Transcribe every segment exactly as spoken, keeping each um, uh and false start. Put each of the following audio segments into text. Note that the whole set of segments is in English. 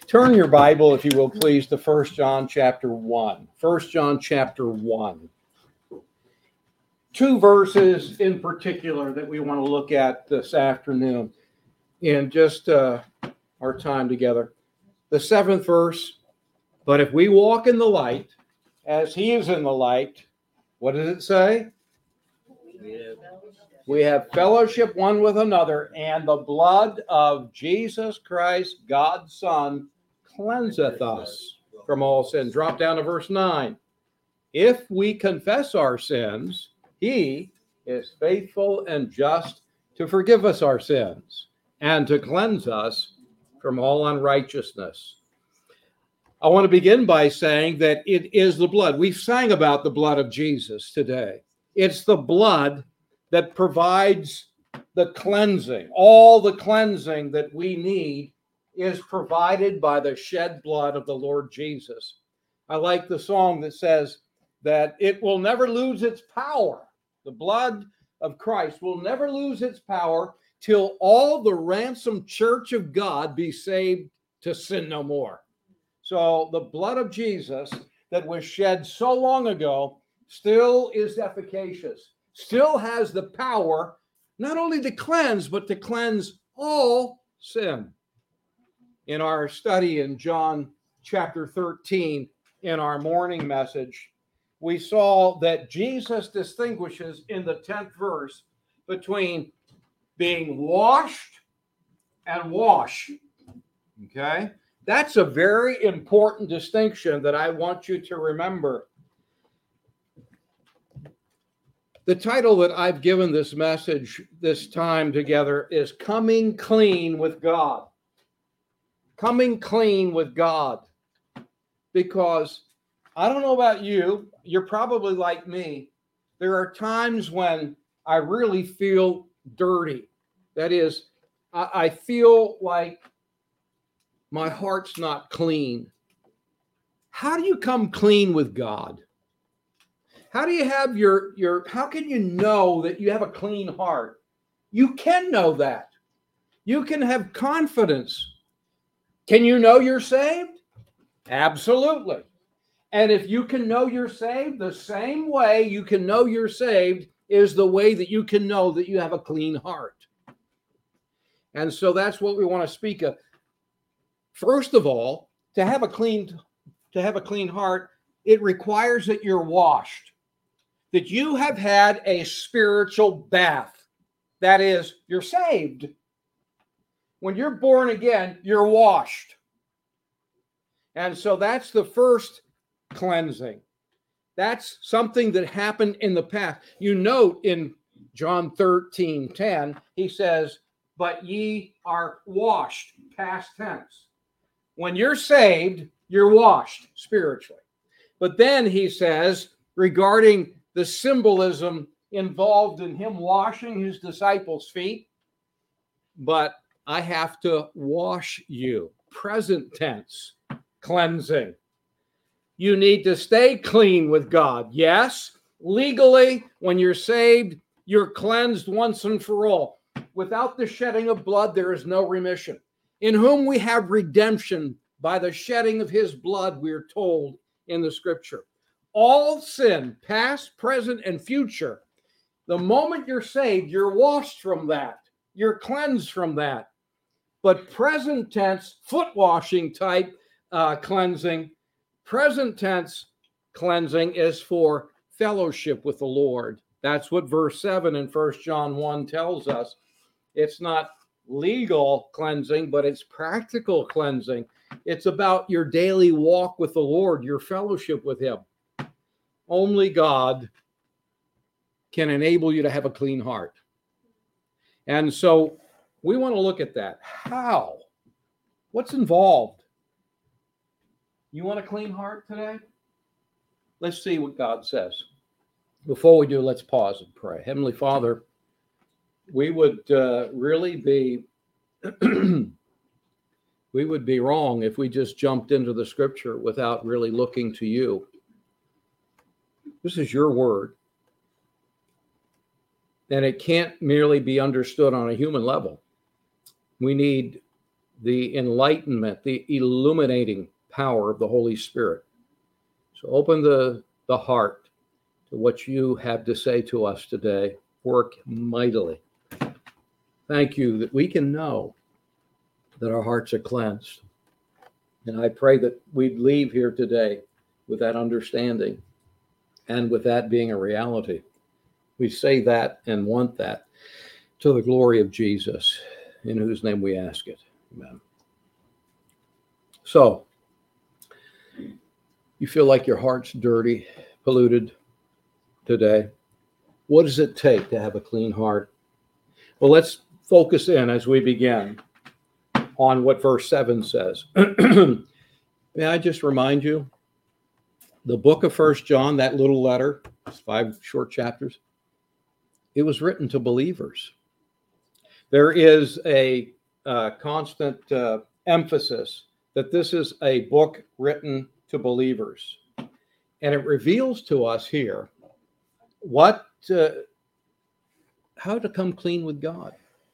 Turn your Bible, if you will, please, to First John chapter one. First John chapter one. Two verses in particular that we want to look at this afternoon in just uh, our time together. The seventh verse, but if we walk in the light, as he is in the light, what does it say? We have fellowship one with another, and the blood of Jesus Christ, God's Son, cleanseth us from all sin. Drop down to verse nine. If we confess our sins, he is faithful and just to forgive us our sins and to cleanse us from all unrighteousness. I want to begin by saying that it is the blood. We've sang about the blood of Jesus today. It's the blood that provides the cleansing. All the cleansing that we need is provided by the shed blood of the Lord Jesus. I like the song that says that it will never lose its power. The blood of Christ will never lose its power till all the ransomed church of God be saved to sin no more. So the blood of Jesus that was shed so long ago still is efficacious, still has the power not only to cleanse, but to cleanse all sin. In our study in John chapter thirteen, in our morning message, we saw that Jesus distinguishes in the tenth verse between being washed and wash. Okay? That's a very important distinction that I want you to remember. The title that I've given this message this time together is Coming Clean with God. Coming clean with God. Because I don't know about you, you're probably like me. There are times when I really feel dirty. That is, I, I feel like my heart's not clean. How do you come clean with God? How do you have your, your, how can you know that you have a clean heart? You can know that. You can have confidence. Can you know you're saved? Absolutely. And if you can know you're saved, the same way you can know you're saved is the way that you can know that you have a clean heart. And so that's what we want to speak of. First of all, to have a clean, to have a clean heart, it requires that you're washed, that you have had a spiritual bath. That is, you're saved. When you're born again, you're washed. And so that's the first cleansing. That's something that happened in the past. You note in John thirteen ten, he says, but ye are washed, past tense. When you're saved, you're washed spiritually. But then he says, regarding the symbolism involved in him washing his disciples' feet, but I have to wash you, present tense, cleansing. You need to stay clean with God. Yes, legally, when you're saved, you're cleansed once and for all. Without the shedding of blood, there is no remission. In whom we have redemption by the shedding of his blood, we are told in the scripture. All sin, past, present, and future, the moment you're saved, you're washed from that. You're cleansed from that. But present tense, foot washing type uh, cleansing, present tense cleansing is for fellowship with the Lord. That's what verse seven in First John one tells us. It's not legal cleansing, but it's practical cleansing. It's about your daily walk with the Lord, your fellowship with him. Only God can enable you to have a clean heart. And so we want to look at that. How? What's involved? You want a clean heart today? Let's see what God says. Before we do, let's pause and pray. Heavenly Father, we would uh, really be we would be wrong if we just jumped into the scripture without really looking to you. This is your word. And it can't merely be understood on a human level. We need the enlightenment, the illuminating power of the Holy Spirit. So open the, the heart to what you have to say to us today. Work mightily. Thank you that we can know that our hearts are cleansed. And I pray that we'd leave here today with that understanding and with that being a reality. We say that and want that to the glory of Jesus, in whose name we ask it. Amen. So, you feel like your heart's dirty, polluted today. What does it take to have a clean heart? Well, let's focus in as we begin on what verse seven says. May I just remind you, the book of First John, that little letter, it's five short chapters, it was written to believers. There is a uh, constant uh, emphasis that this is a book written to believers. And it reveals to us here what, uh, how to come clean with God,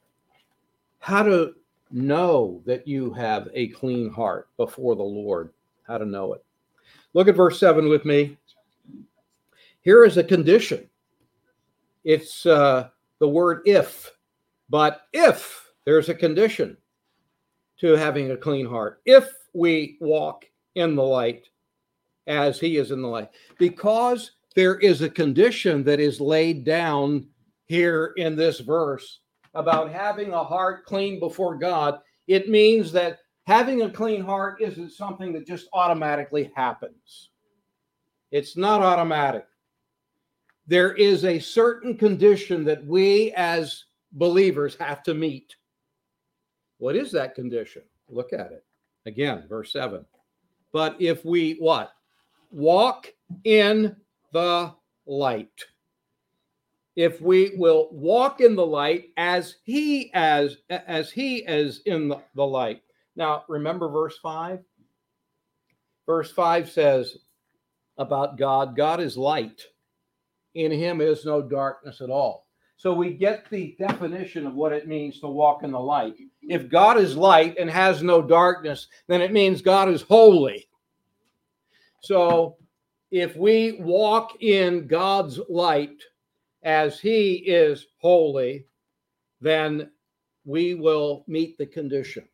how to know that you have a clean heart before the Lord, how to know it. Look at verse seven with me. Here is a condition. It's uh, the word if, but if there's a condition to having a clean heart, if we walk in the light as he is in the light, because there is a condition that is laid down here in this verse about having a heart clean before God. It means that having a clean heart isn't something that just automatically happens. It's not automatic. There is a certain condition that we as believers have to meet. What is that condition? Look at it. Again, verse seven. But if we what? Walk in the light. If we will walk in the light as he as as he is in the, the light. Now, remember verse five? Verse five says about God, God is light. In him is no darkness at all. So we get the definition of what it means to walk in the light. If God is light and has no darkness, then it means God is holy. So if we walk in God's light as he is holy, then we will meet the condition.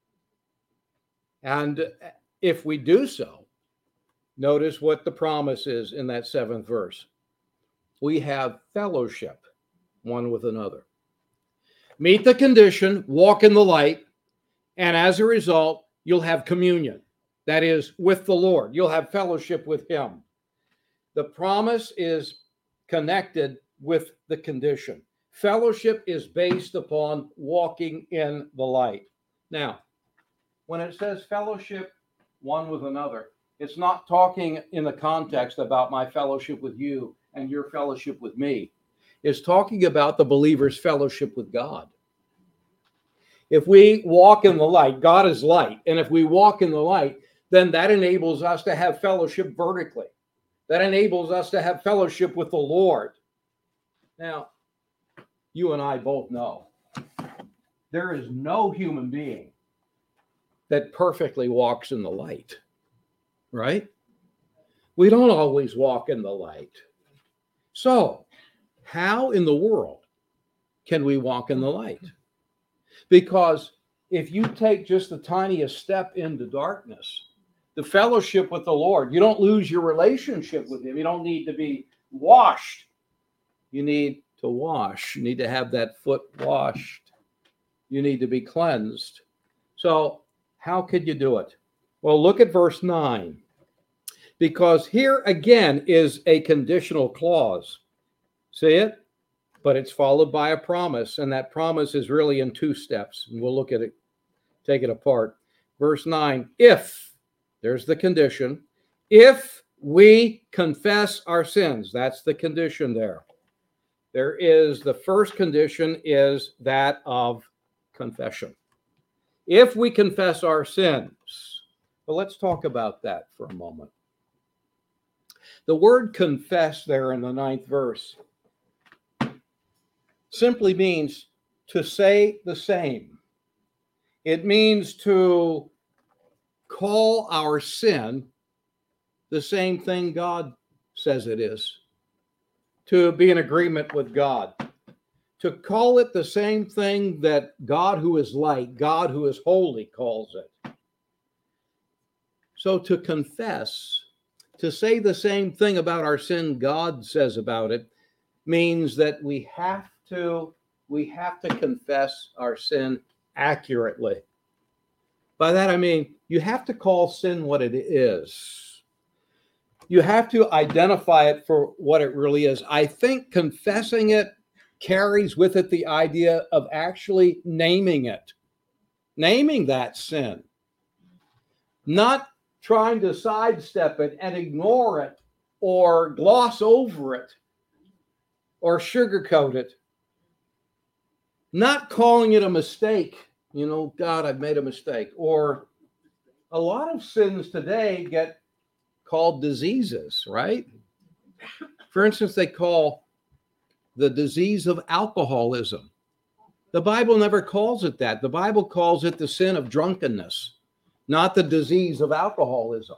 And if we do so, notice what the promise is in that seventh verse. We have fellowship one with another. Meet the condition, walk in the light, and as a result, you'll have communion. That is, with the Lord. You'll have fellowship with him. The promise is connected with the condition. Fellowship is based upon walking in the light. Now, when it says fellowship one with another, it's not talking in the context about my fellowship with you and your fellowship with me. It's talking about the believer's fellowship with God. If we walk in the light, God is light, and if we walk in the light, then that enables us to have fellowship vertically. That enables us to have fellowship with the Lord. Now, you and I both know there is no human being that perfectly walks in the light, right? We don't always walk in the light. So, how in the world can we walk in the light? Because if you take just the tiniest step into darkness, the fellowship with the Lord, you don't lose your relationship with him. You don't need to be washed. You need to wash. You need to have that foot washed. You need to be cleansed. So how could you do it? Well, look at verse nine. Because here again is a conditional clause. See it? But it's followed by a promise. And that promise is really in two steps. And we'll look at it, take it apart. Verse nine, if, there's the condition, if we confess our sins, that's the condition there. There is, the first condition is that of confession. If we confess our sins, well, let's talk about that for a moment. The word confess there in the ninth verse simply means to say the same. It means to call our sin the same thing God says it is, to be in agreement with God, to call it the same thing that God who is light, God who is holy calls it. So to confess, to say the same thing about our sin God says about it, means that we have to we have to confess our sin accurately. By that I mean you have to call sin what it is. You have to identify it for what it really is. I think confessing it carries with it the idea of actually naming it, naming that sin, not trying to sidestep it and ignore it or gloss over it or sugarcoat it, not calling it a mistake. You know, God, I've made a mistake. Or a lot of sins today get called diseases, right? For instance, they call the disease of alcoholism. The Bible never calls it that. The Bible calls it the sin of drunkenness, not the disease of alcoholism.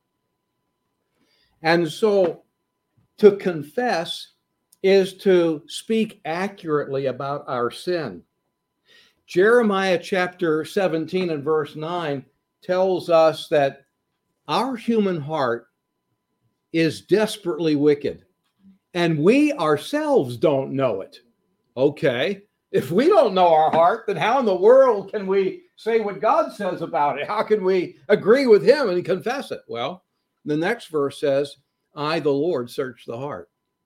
And so to confess is to speak accurately about our sin. Jeremiah chapter seventeen and verse nine tells us that our human heart is desperately wicked, and we ourselves don't know it. Okay, if we don't know our heart, then how in the world can we say what God says about it? How can we agree with him and confess it? Well, the next verse says, I, the Lord, search the heart.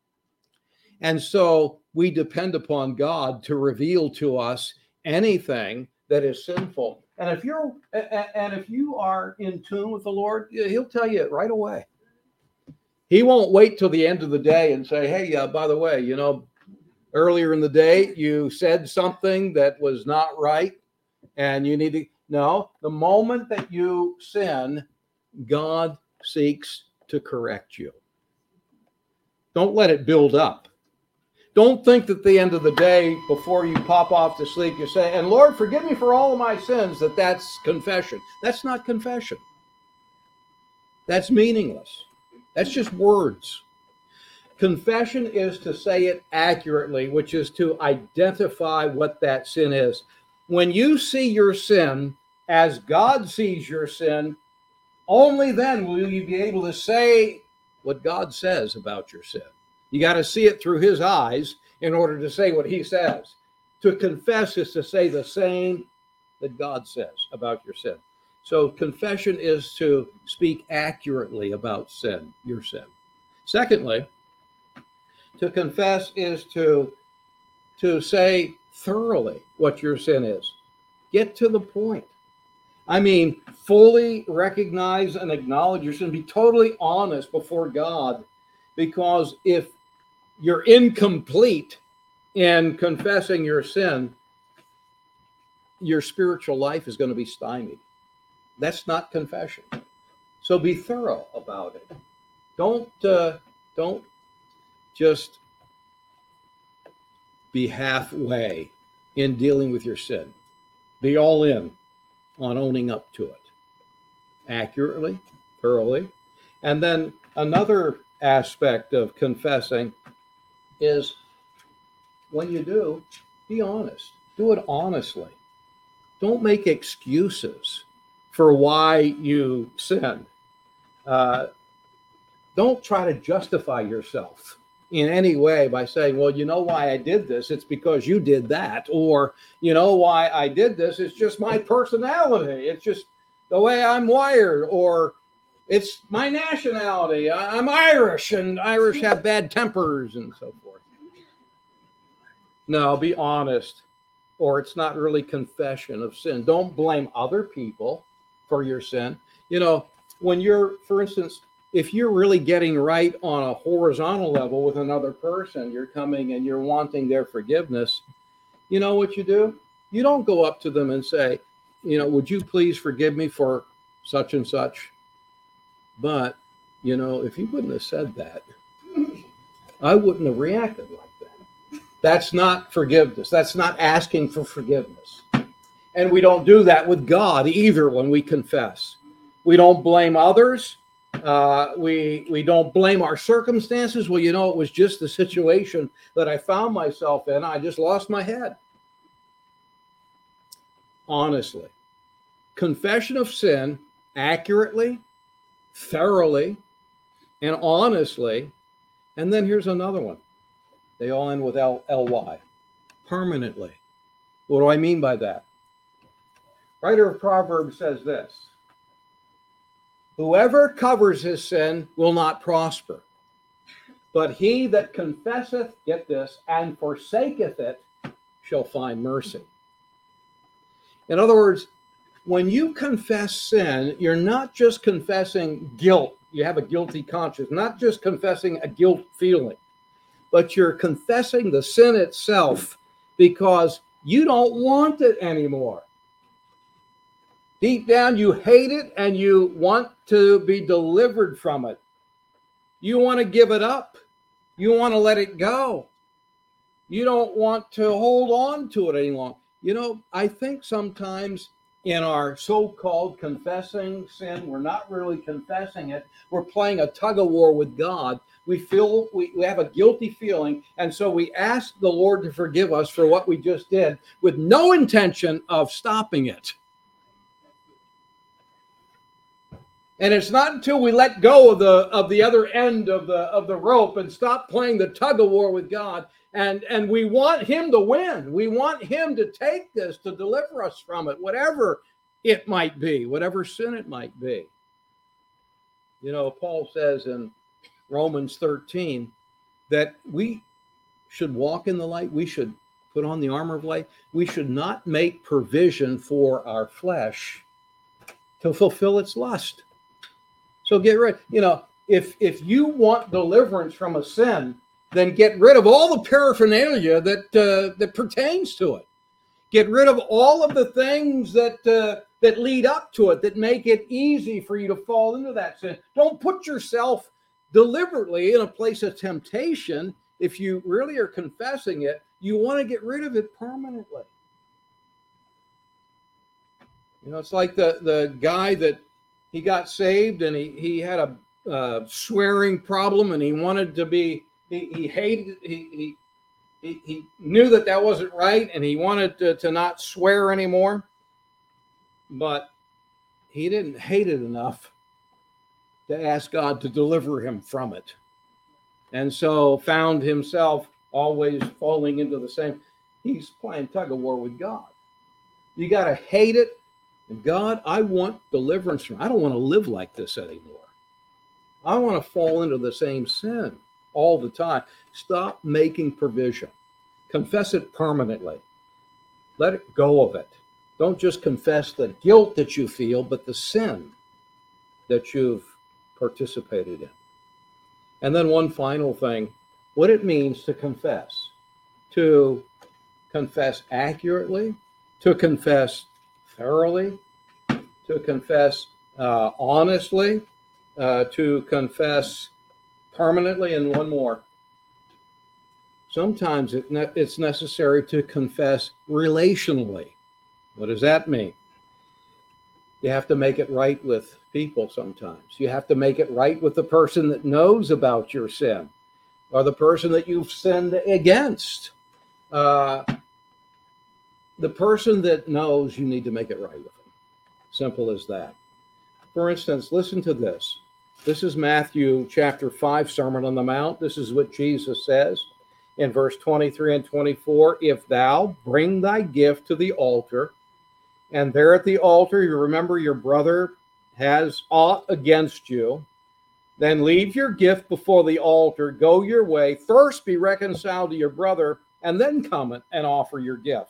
And so we depend upon God to reveal to us anything that is sinful. And if you're and if you are in tune with the Lord, he'll tell you it right away. He won't wait till the end of the day and say, hey, uh, by the way, you know, earlier in the day, you said something that was not right and you need to. No, the moment that you sin, God seeks to correct you. Don't let it build up. Don't think that at the end of the day, before you pop off to sleep, you say, and Lord, forgive me for all of my sins, that that's confession. That's not confession. That's meaningless. That's just words. Confession is to say it accurately, which is to identify what that sin is. When you see your sin as God sees your sin, only then will you be able to say what God says about your sin. You got to see it through his eyes in order to say what he says. To confess is to say the same that God says about your sin. So confession is to speak accurately about sin, your sin. Secondly, to confess is to, to say thoroughly what your sin is. Get to the point. I mean, fully recognize and acknowledge your sin. Be totally honest before God, because if you're incomplete in confessing your sin, your spiritual life is going to be stymied. That's not confession. So be thorough about it. Don't uh, don't just be halfway in dealing with your sin. Be all in on owning up to it accurately, thoroughly. And then another aspect of confessing is when you do, be honest. Do it honestly. Don't make excuses for why you sin. Uh, don't try to justify yourself in any way by saying, well, you know why I did this? It's because you did that. Or, you know why I did this? It's just my personality. It's just the way I'm wired. Or it's my nationality. I'm Irish, and Irish have bad tempers and so forth. No, be honest, or it's not really confession of sin. Don't blame other people for your sin. You know, when you're, for instance, if you're really getting right on a horizontal level with another person, you're coming and you're wanting their forgiveness, you know what you do? You don't go up to them and say, you know, would you please forgive me for such and such? But, you know, if you wouldn't have said that, I wouldn't have reacted like that. That's not forgiveness. That's not asking for forgiveness. And we don't do that with God either when we confess. We don't blame others. Uh, we we don't blame our circumstances. Well, you know, it was just the situation that I found myself in. I just lost my head. Honestly, confession of sin accurately, thoroughly, and honestly. And then here's another one. They all end with L L Y, permanently. What do I mean by that? Writer of Proverbs says this: whoever covers his sin will not prosper, but he that confesseth, get this, and forsaketh it shall find mercy. In other words, when you confess sin, you're not just confessing guilt. You have a guilty conscience, not just confessing a guilt feeling, but you're confessing the sin itself because you don't want it anymore. Deep down, you hate it and you want to be delivered from it. You want to give it up. You want to let it go. You don't want to hold on to it any longer. You know, I think sometimes in our so-called confessing sin, we're not really confessing it. We're playing a tug of war with God. We feel we, we have a guilty feeling, and so we ask the Lord to forgive us for what we just did with no intention of stopping it. And it's not until we let go of the of the other end of the of the rope and stop playing the tug of war with God, and and we want him to win. We want him to take this, to deliver us from it, whatever it might be, whatever sin it might be. You know, Paul says in Romans thirteen that we should walk in the light. We should put on the armor of light. We should not make provision for our flesh to fulfill its lust. So get rid, you know, if if you want deliverance from a sin, then get rid of all the paraphernalia that uh, that pertains to it. Get rid of all of the things that uh, that lead up to it, that make it easy for you to fall into that sin. Don't put yourself deliberately in a place of temptation. If you really are confessing it, you want to get rid of it permanently. You know, it's like the the guy that he got saved and he, he had a uh, swearing problem, and he wanted to be, he, he hated, he, he, he knew that that wasn't right, and he wanted to, to not swear anymore, but he didn't hate it enough to ask God to deliver him from it. And so found himself always falling into the same, he's playing tug of war with God. You got to hate it. And God, I want deliverance from, I don't want to live like this anymore. I want to fall into the same sin all the time. Stop making provision. Confess it permanently. Let it go of it. Don't just confess the guilt that you feel, but the sin that you've participated in. And then one final thing, what it means to confess. To confess accurately, to confess thoroughly, to confess uh, honestly, uh, to confess permanently, and one more. Sometimes it ne- it's necessary to confess relationally. What does that mean? You have to make it right with people sometimes. You have to make it right with the person that knows about your sin, or the person that you've sinned against. Uh, the person that knows, you need to make it right with them. Simple as that. For instance, listen to this. This is Matthew chapter five, Sermon on the Mount. This is what Jesus says in verse twenty-three and twenty-four. If thou bring thy gift to the altar, and there at the altar you remember your brother has aught against you, then leave your gift before the altar, go your way, first be reconciled to your brother, and then come and offer your gift.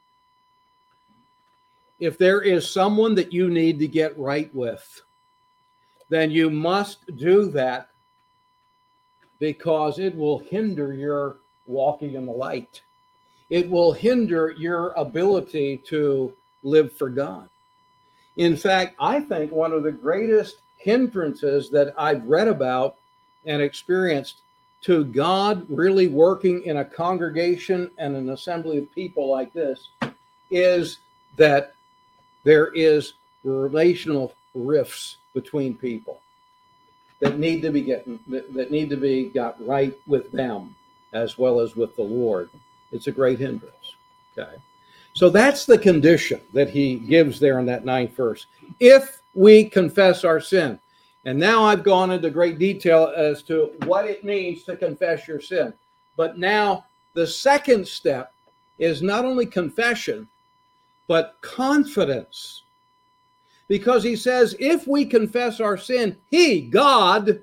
If there is someone that you need to get right with, then you must do that, because it will hinder your walking in the light. It will hinder your ability to live for God. In fact, I think one of the greatest hindrances that I've read about and experienced to God really working in a congregation and an assembly of people like this is that there is relational rifts between people that need to be getting that need to be got right with them as well as with the Lord. It's a great hindrance. Okay. So that's the condition that he gives there in that ninth verse. If we confess our sin. And now I've gone into great detail as to what it means to confess your sin. But now the second step is not only confession, but confidence. Because he says, if we confess our sin, he, God,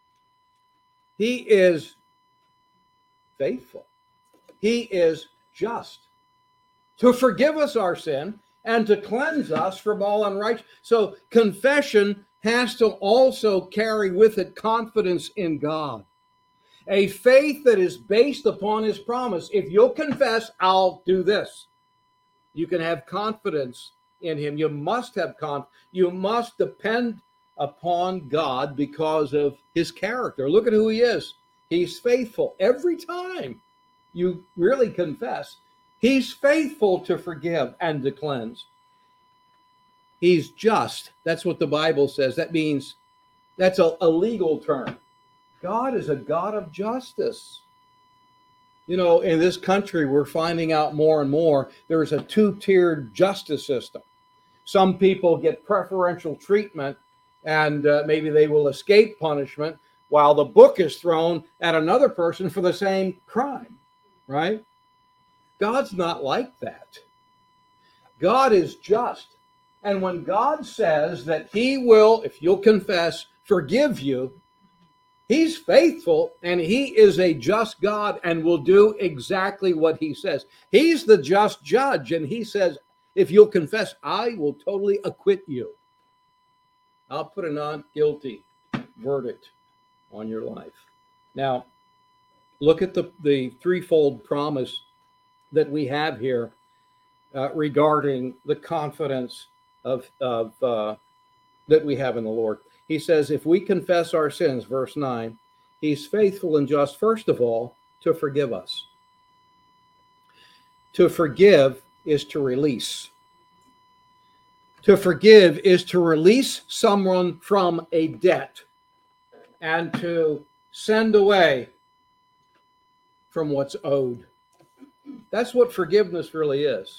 he is faithful. He is just to forgive us our sin and to cleanse us from all unrighteousness. So confession has to also carry with it confidence in God. A faith that is based upon his promise. If you'll confess, I'll do this. You can have confidence in him. You must have confidence. You must depend upon God because of his character. Look at who he is. He's faithful. Every time you really confess, he's faithful to forgive and to cleanse. He's just. That's what the Bible says. That means that's a, a legal term. God is a God of justice. You know, in this country, we're finding out more and more there's a two-tiered justice system. Some people get preferential treatment and uh, maybe they will escape punishment while the book is thrown at another person for the same crime, right? God's not like that. God is just. And when God says that he will, if you'll confess, forgive you, he's faithful and he is a just God and will do exactly what he says. He's the just judge and he says, if you'll confess, I will totally acquit you. I'll put a not guilty verdict on your life. Now, look at the, the threefold promise that we have here uh, regarding the confidence of, of uh, that we have in the Lord. He says, if we confess our sins, verse nine, he's faithful and just, first of all, to forgive us. To forgive is to release. To forgive is to release someone from a debt and to send away from what's owed. That's what forgiveness really is.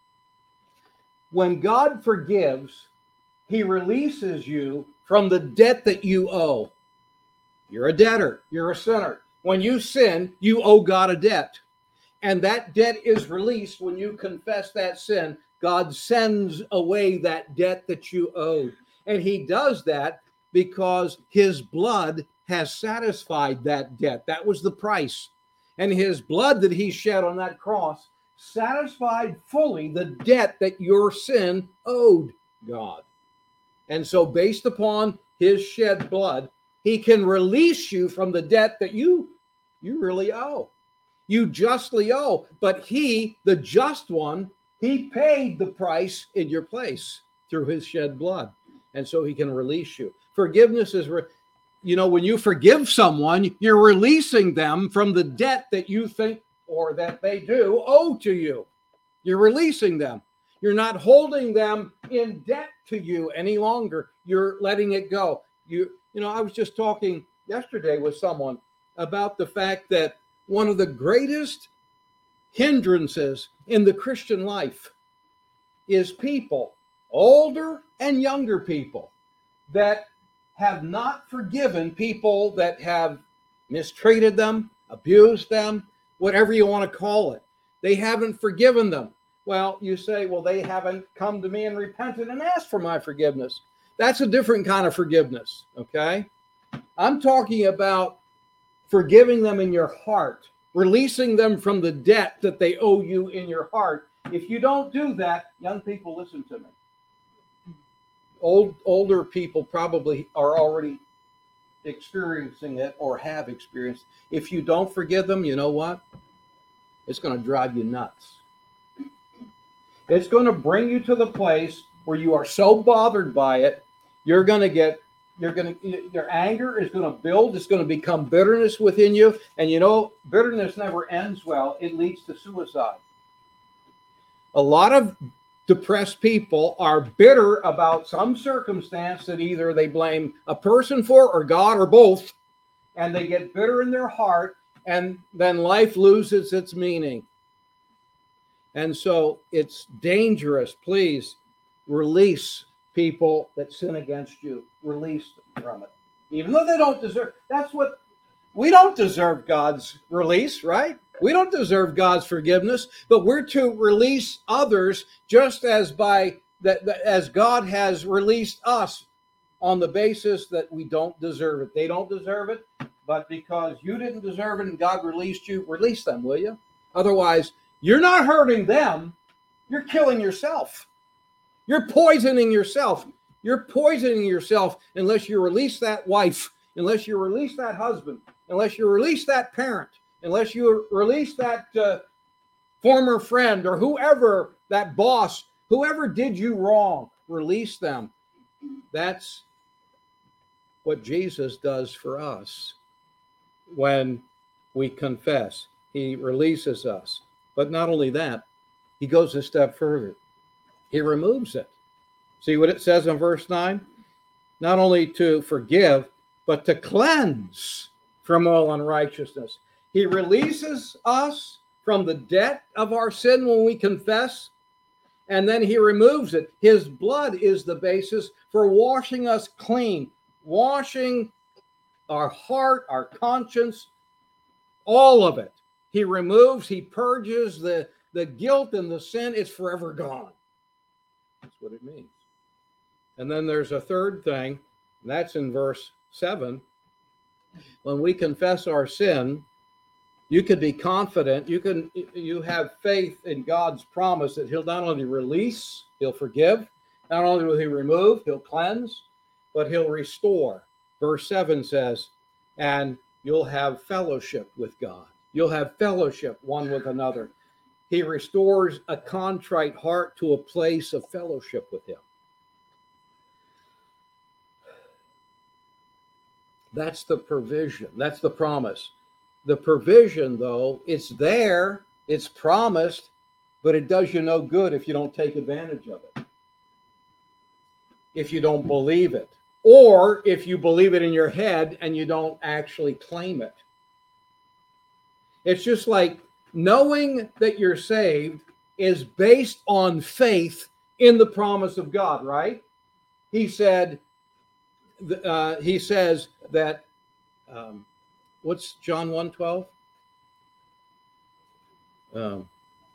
When God forgives, he releases you from the debt that you owe. You're a debtor. You're a sinner. When you sin, you owe God a debt. And that debt is released when you confess that sin. God sends away that debt that you owed. And he does that because his blood has satisfied that debt. That was the price. And his blood that he shed on that cross satisfied fully the debt that your sin owed God. And so based upon his shed blood, he can release you from the debt that you, you really owe. You justly owe. But he, the just one, he paid the price in your place through his shed blood. And so he can release you. Forgiveness is, re- you know, when you forgive someone, you're releasing them from the debt that you think or that they do owe to you. You're releasing them. You're not holding them in debt to you any longer. You're letting it go. You, you know, I was just talking yesterday with someone about the fact that one of the greatest hindrances in the Christian life is people, older and younger people, that have not forgiven people that have mistreated them, abused them, whatever you want to call it. They haven't forgiven them. Well, you say, well, they haven't come to me and repented and asked for my forgiveness. That's a different kind of forgiveness, okay? I'm talking about forgiving them in your heart, releasing them from the debt that they owe you in your heart. If you don't do that, young people, listen to me. Old, older people probably are already experiencing it or have experienced. If you don't forgive them, you know what? It's going to drive you nuts. It's going to bring you to the place where you are so bothered by it, you're going to get, you're going to, your anger is going to build. It's going to become bitterness within you. And you know, bitterness never ends well. It leads to suicide. A lot of depressed people are bitter about some circumstance that either they blame a person for or God or both, and they get bitter in their heart, and then life loses its meaning. And so it's dangerous. Please release people that sin against you. Release them from it. Even though they don't deserve, that's what, we don't deserve God's release, right? We don't deserve God's forgiveness, but we're to release others just as by that as God has released us on the basis that we don't deserve it. They don't deserve it, but because you didn't deserve it and God released you, release them, will you? Otherwise, you're not hurting them. You're killing yourself. You're poisoning yourself. You're poisoning yourself unless you release that wife, unless you release that husband, unless you release that parent, unless you release that uh, former friend or whoever, that boss, whoever did you wrong, release them. That's what Jesus does for us when we confess. He releases us. But not only that, he goes a step further. He removes it. See what it says in verse nine? Not only to forgive, but to cleanse from all unrighteousness. He releases us from the debt of our sin when we confess, and then he removes it. His blood is the basis for washing us clean, washing our heart, our conscience, all of it. He removes, he purges the, the guilt and the sin. It's forever gone. That's what it means. And then there's a third thing, and that's in verse seven. When we confess our sin, you can be confident, you can you have faith in God's promise that he'll not only release, he'll forgive, not only will he remove, he'll cleanse, but he'll restore. Verse seven says, and you'll have fellowship with God. You'll have fellowship one with another. He restores a contrite heart to a place of fellowship with him. That's the provision. That's the promise. The provision, though, it's there, it's promised, but it does you no good if you don't take advantage of it, if you don't believe it, or if you believe it in your head and you don't actually claim it. It's just like knowing that you're saved is based on faith in the promise of God, right? He said, uh, he says that, um, what's John one twelve? Um,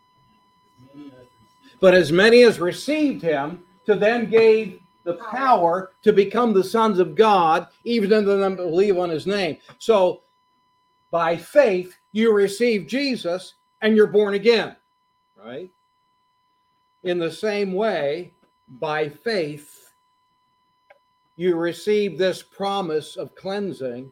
but as many as received him, to them gave the power to become the sons of God, even to them that believe on his name. So by faith, you receive Jesus and you're born again, right? In the same way, by faith, you receive this promise of cleansing,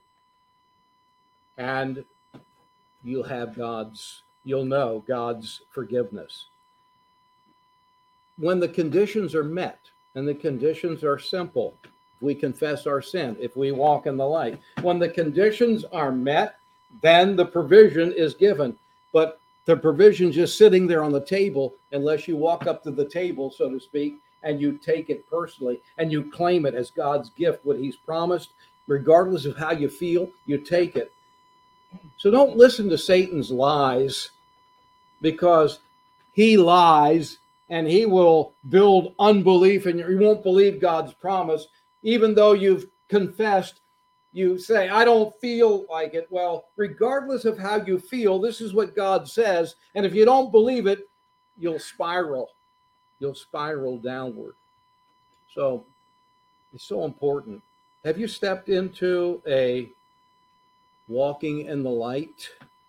and you'll have God's, you'll know God's forgiveness. When the conditions are met, and the conditions are simple, we confess our sin, if we walk in the light. When the conditions are met, then the provision is given. But the provision just sitting there on the table, unless you walk up to the table, so to speak, and you take it personally, and you claim it as God's gift, what he's promised, regardless of how you feel, you take it. So don't listen to Satan's lies, because he lies and he will build unbelief, and you won't believe God's promise. Even though you've confessed, you say, I don't feel like it. Well, regardless of how you feel, this is what God says. And if you don't believe it, you'll spiral. You'll spiral downward. So it's so important. Have you stepped into a walking in the light?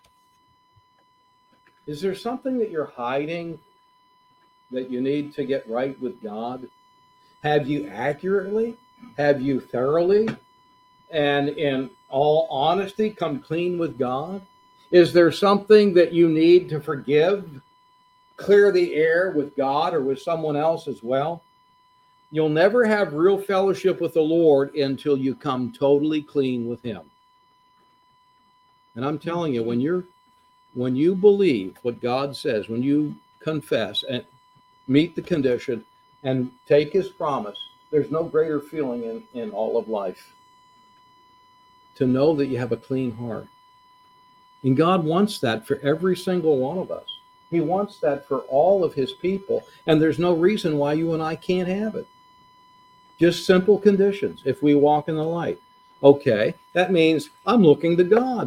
Is there something that you're hiding that you need to get right with God? Have you accurately, have you thoroughly, and in all honesty, come clean with God? Is there something that you need to forgive, clear the air with God or with someone else as well? You'll never have real fellowship with the Lord until you come totally clean with him. And I'm telling you, when you're when you believe what God says, when you confess, and meet the condition, and take his promise, there's no greater feeling in, in all of life to know that you have a clean heart. And God wants that for every single one of us. He wants that for all of his people. And there's no reason why you and I can't have it. Just simple conditions if we walk in the light. Okay, that means I'm looking to God.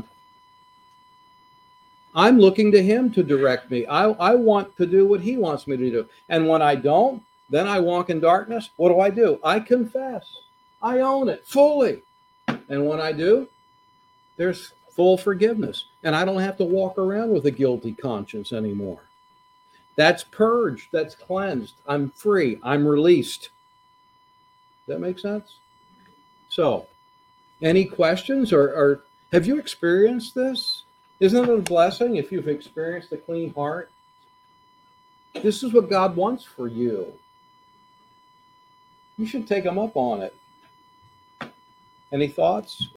I'm looking to him to direct me. I, I want to do what he wants me to do. And when I don't, then I walk in darkness. What do I do? I confess. I own it fully. And when I do, there's full forgiveness. And I don't have to walk around with a guilty conscience anymore. That's purged. That's cleansed. I'm free. I'm released. Does that make sense? So, any questions, or, or have you experienced this? Isn't it a blessing if you've experienced a clean heart? This is what God wants for you. You should take him up on it. Any thoughts?